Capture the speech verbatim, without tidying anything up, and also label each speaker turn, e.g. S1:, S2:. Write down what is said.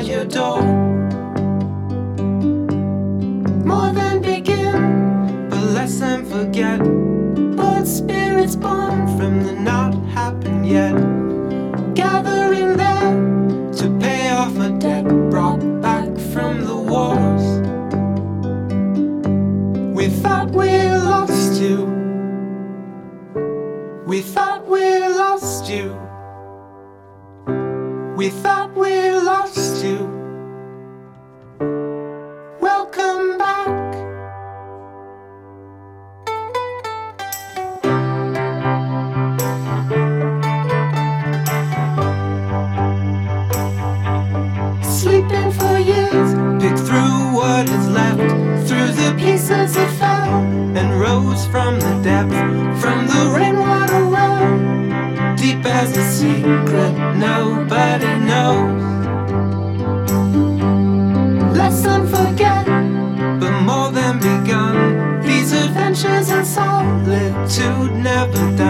S1: at your door. More than begin, but less than forget. Both spirits born from the not happened yet. Gathering there to pay off a debt brought back from the wars. We thought we lost you. We thought we lost you. We thought we lost you. Welcome back. Sleeping for years, pick through what is left, through the pieces that fell and rose from the depth, from the rainwater well, deep as a secret nobody knows. Less than forget, but more than begun. These adventures in solitude never die.